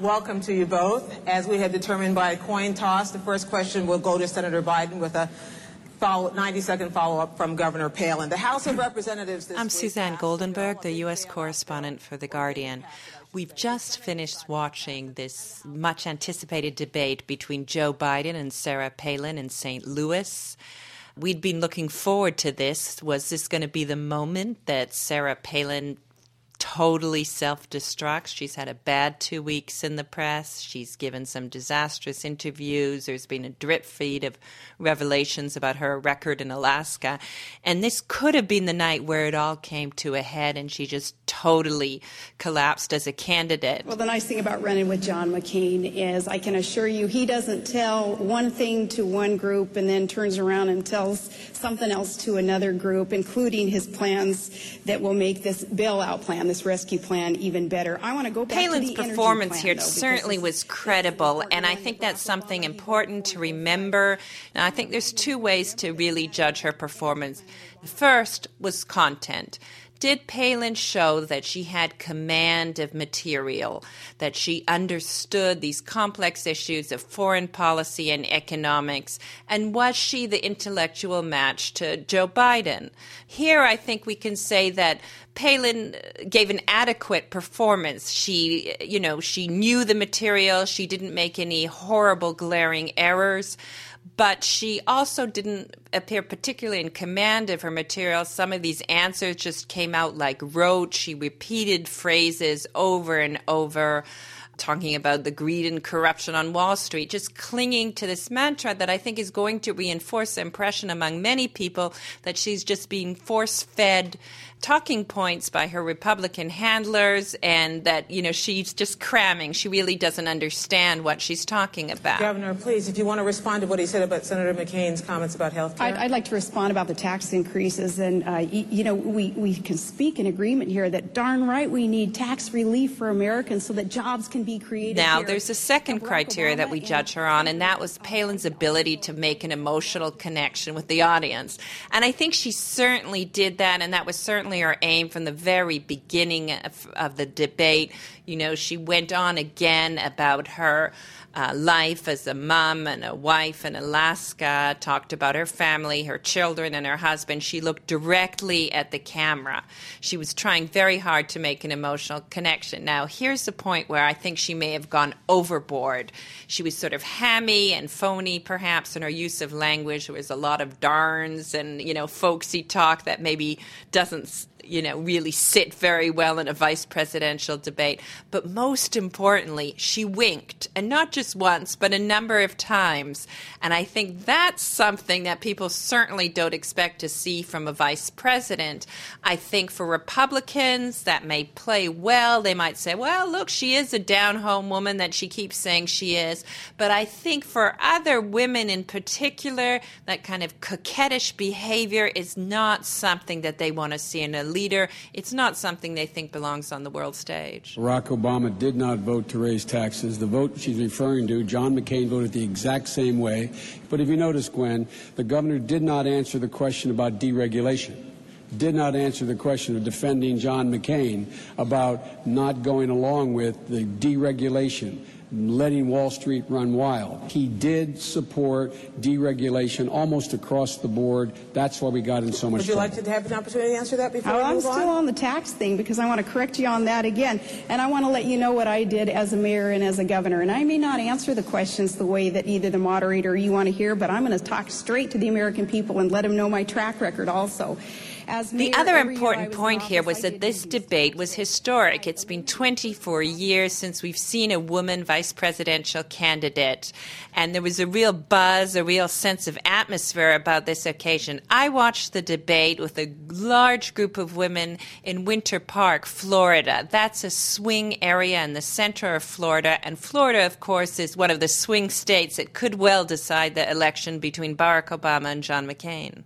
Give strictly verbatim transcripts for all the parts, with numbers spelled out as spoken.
Welcome to you both. As we had determined by a coin toss, the first question will go to Senator Biden with a ninety-second follow-up from Governor Palin. The House of Representatives this I'm week Suzanne Goldenberg, the U S correspondent for The Guardian. We've just finished watching this much-anticipated debate between Joe Biden and Sarah Palin in Saint Louis. We'd been looking forward to this. Was this going to be the moment that Sarah Palin totally self-destructs? She's had a bad two weeks in the press. She's given some disastrous interviews. There's been a drip feed of revelations about her record in Alaska. And this could have been the night where it all came to a head and she just totally collapsed as a candidate. Well, the nice thing about running with John McCain is I can assure you he doesn't tell one thing to one group and then turns around and tells something else to another group, including his plans that will make this bailout plan, this rescue plan, even better. I want to go back Palin's to the performance plan, here though, certainly was credible, and I think that's something important to remember. Now, I think there's two ways to really judge her performance. The first was content. Did Palin show that she had command of material, that she understood these complex issues of foreign policy and economics, and was she the intellectual match to Joe Biden? Here, I think we can say that Palin gave an adequate performance. She, you know, she knew the material. She didn't make any horrible, glaring errors. But she also didn't appear particularly in command of her material. Some of these answers just came out like rote. She repeated phrases over and over, talking about the greed and corruption on Wall Street, just clinging to this mantra that I think is going to reinforce the impression among many people that she's just being force-fed talking points by her Republican handlers and that, you know, she's just cramming. She really doesn't understand what she's talking about. Governor, please, if you want to respond to what he said about Senator McCain's comments about health care. I'd, I'd like to respond about the tax increases. And, uh, you, you know, we, we can speak in agreement here that darn right we need tax relief for Americans so that jobs can be created Now, here. there's a second Barack criteria Obama that we and- judge her on, and that was Palin's ability to make an emotional connection with the audience. And I think she certainly did that, and that was certainly her aim from the very beginning of, of the debate. You know, she went on again about her uh, life as a mom and a wife in Alaska, talked about her family, her children, and her husband. She looked directly at the camera. She was trying very hard to make an emotional connection. Now, here's the point where I think she may have gone overboard. She was sort of hammy and phony, perhaps, in her use of language. There was a lot of darns and, you know, folksy talk that maybe doesn't, you know, really sit very well in a vice presidential debate. But most importantly, she winked, and not just once, but a number of times. And I think that's something that people certainly don't expect to see from a vice president. I think for Republicans, that may play well. They might say, well, look, she is a down-home woman that she keeps saying she is. But I think for other women in particular, that kind of coquettish behavior is not something that they want to see in a leader. It's not something they think belongs on the world stage. Barack Obama did not vote to raise taxes. The vote she's referring to, John McCain voted the exact same way. But if you notice, Gwen, the governor did not answer the question about deregulation, did not answer the question of defending John McCain about not going along with the deregulation, letting Wall Street run wild. He did support deregulation almost across the board. That's why we got in so much Would you trouble. like to have an opportunity to answer that before Oh, we I'm move still on? on the tax thing because I want to correct you on that again. And I want to let you know what I did as a mayor and as a governor. And I may not answer the questions the way that either the moderator or you want to hear, but I'm going to talk straight to the American people and let them know my track record also. As The mayor, other every year I important was in point here office, was I that did this do these debate was historic. It's been twenty-four years since we've seen a woman vice presidential candidate, and there was a real buzz, a real sense of atmosphere about this occasion. I watched the debate with a large group of women in Winter Park, Florida. That's a swing area in the center of Florida, and Florida, of course, is one of the swing states that could well decide the election between Barack Obama and John McCain.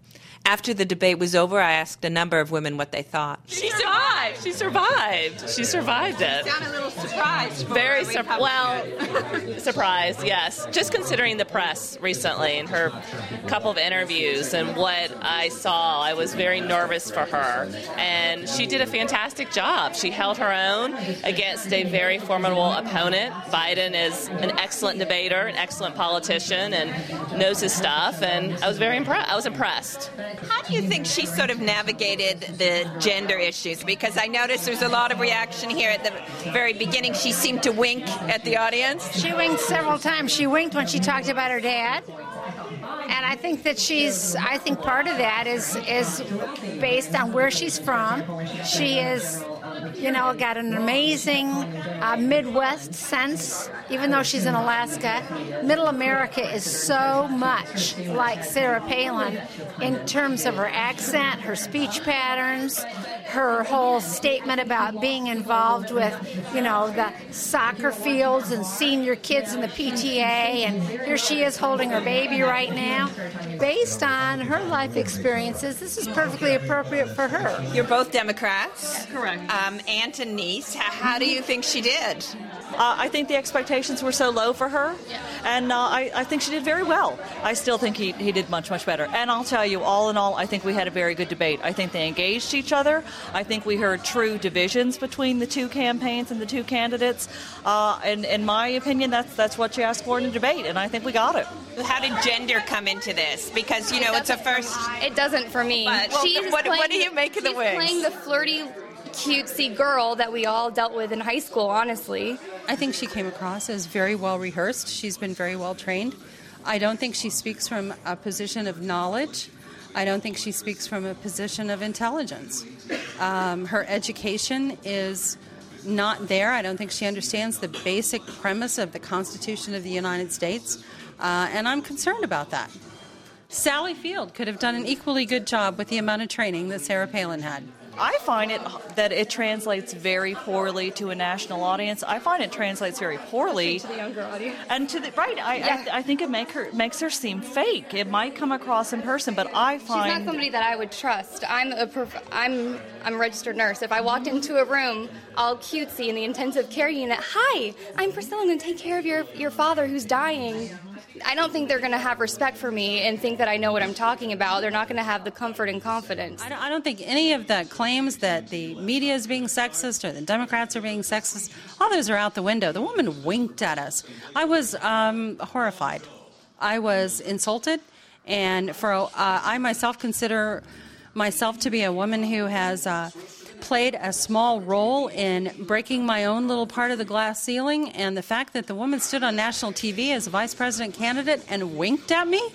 After the debate was over, I asked a number of women what they thought. She survived. She survived. She survived it. You sound a little surprised. Very sur- well, surprised, yes. Just considering the press recently and her couple of interviews and what I saw, I was very nervous for her. And she did a fantastic job. She held her own against a very formidable opponent. Biden is an excellent debater, an excellent politician, and knows his stuff. And I was very impressed. I was impressed. How do you think she sort of navigated the gender issues? Because I noticed there's a lot of reaction here at the very beginning. She seemed to wink at the audience. She winked several times. She winked when she talked about her dad. And I think that she's, I think part of that is is based on where she's from. She is, you know, got an amazing uh, Midwest sense, even though she's in Alaska. Middle America is so much like Sarah Palin in terms of her accent, her speech patterns, her whole statement about being involved with, you know, the soccer fields and senior kids in the P T A, and here she is holding her baby right now. Based on her life experiences, this is perfectly appropriate for her. You're both Democrats. Correct. Um, aunt and niece. How, how do you think she did? Uh, I think the expectations were so low for her, and uh, I, I think she did very well. I still think he, he did much, much better. And I'll tell you, all in all, I think we had a very good debate. I think they engaged each other. I think we heard true divisions between the two campaigns and the two candidates. Uh, and in my opinion, that's that's what you asked for in a debate, and I think we got it. How did gender come into this? Because, you know, it's a first... It doesn't for me. But, well, She's what, playing, what do you make of the she's wigs? playing the flirty, cutesy girl that we all dealt with in high school, honestly. I think she came across as very well rehearsed. She's been very well trained. I don't think she speaks from a position of knowledge. I don't think she speaks from a position of intelligence. Um, her education is not there. I don't think she understands the basic premise of the Constitution of the United States, uh, and I'm concerned about that. Sally Field could have done an equally good job with the amount of training that Sarah Palin had. I find it that it translates very poorly to a national audience. I find it translates very poorly To the younger audience. and to the right. I Yeah. I, I think it make her makes her seem fake. It might come across in person, but I She's find not somebody that I would trust. I'm a prof- I'm I'm a registered nurse. If I walked into a room all cutesy in the intensive care unit, hi, I'm Priscilla. I'm going to take care of your your father who's dying. I don't think they're going to have respect for me and think that I know what I'm talking about. They're not going to have the comfort and confidence. I don't, I don't think any of the claims that the media is being sexist or the Democrats are being sexist, all those are out the window. The woman winked at us. I was um, horrified. I was insulted, and for uh, I myself consider myself to be a woman who has uh, played a small role in breaking my own little part of the glass ceiling, and the fact that the woman stood on national T V as a vice president candidate and winked at me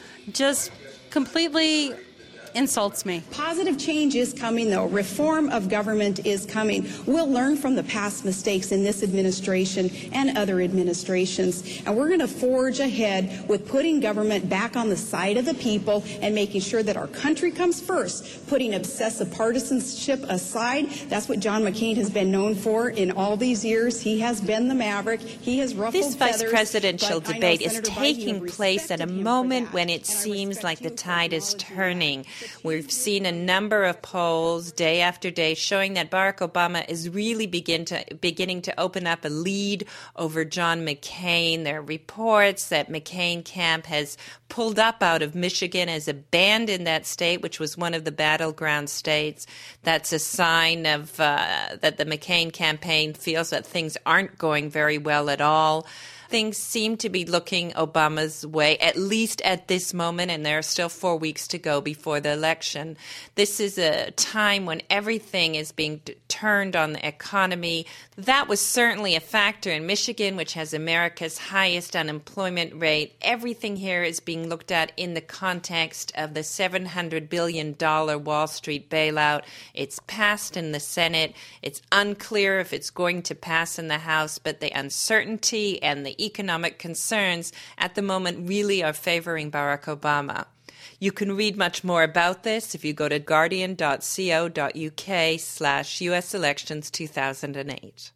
just completely insults me. Positive change is coming, though. Reform of government is coming. We'll learn from the past mistakes in this administration and other administrations, and we're going to forge ahead with putting government back on the side of the people and making sure that our country comes first, putting obsessive partisanship aside. That's what John McCain has been known for in all these years. He has been the maverick. He has ruffled This vice feathers, presidential but I know debate is Senator Biden taking has place at a respected him for moment that, when it and I seems respect like the him tide for is that. turning. We've seen a number of polls day after day showing that Barack Obama is really begin to, beginning to open up a lead over John McCain. There are reports that McCain camp has pulled up out of Michigan, has abandoned that state, which was one of the battleground states. That's a sign of uh, that the McCain campaign feels that things aren't going very well at all. Things seem to be looking Obama's way, at least at this moment, and there are still four weeks to go before the election. This is a time when everything is being t- turned on the economy. That was certainly a factor in Michigan, which has America's highest unemployment rate. Everything here is being looked at in the context of the seven hundred billion dollars Wall Street bailout. It's passed in the Senate. It's unclear if it's going to pass in the House, but the uncertainty and the economic concerns at the moment really are favoring Barack Obama. You can read much more about this if you go to guardian dot co dot uk slash U S elections two thousand eight.